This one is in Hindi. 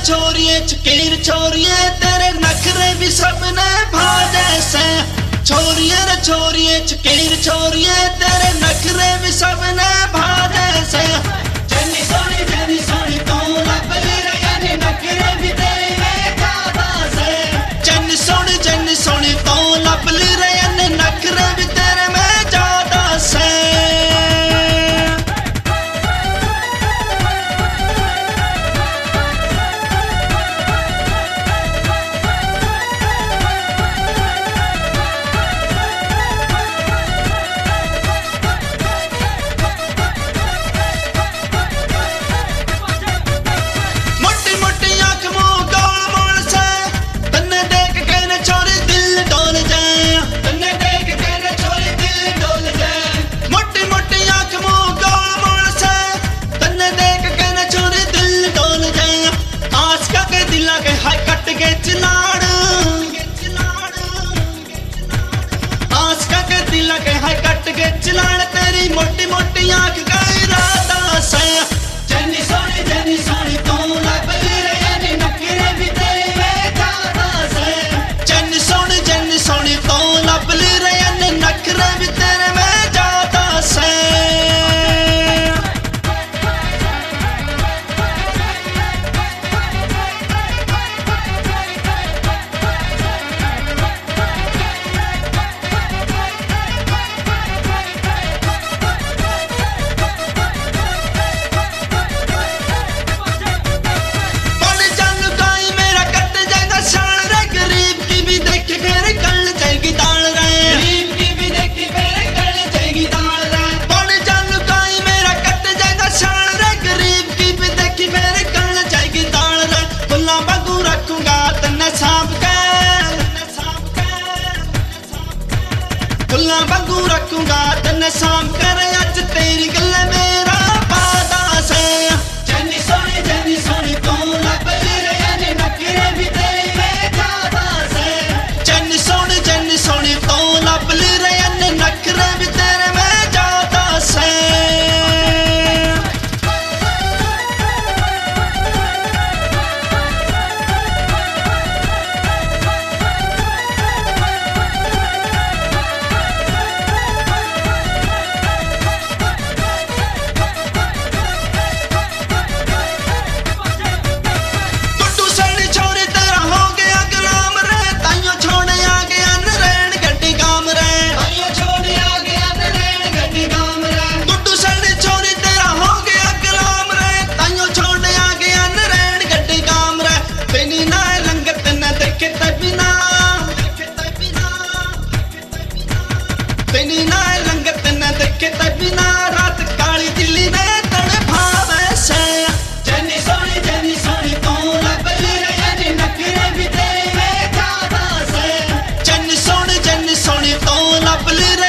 छोरिए चकीर छोरिए तेरे नखरे भी सबने भाजे से। छोरिए रे छोरिए चकीर छोरिए तेरे नखरे भी सबने भाजे से। जनी सोनी तू लब रे यानी नखरे भी तेरे में ज्यादा से। जनी सोनी तू लब रे यानी नखरे भी तेरे में ज्यादा से। चिलाड़ तेरी मोटी मोटी आंख का इरादा से। जनी सोनी तू लब रे यानी नखरे भी तेरे में ज्यादा से। जनी सोनी तू लब रे यानी नखरे भी तेरे में ज्यादा से। फुल्लां वांगू रखूंगा तन्ने सांभ कर अज तेरी गल मेरा वादा से। जनी सोनी तू लब रे यानी नखरे भी तेरे में ज्यादा से। जनी सोनी तू लब रे यानी नखरे भी तेरे में ज्यादा से। तेनी ना लंगत न देखे बिना रात काली दिल्ली ने तड़फावे से। जनी सोनी तू लब रे यानी नखरे भी तेरे में ज्यादा से। जनी सोनी तू लब रे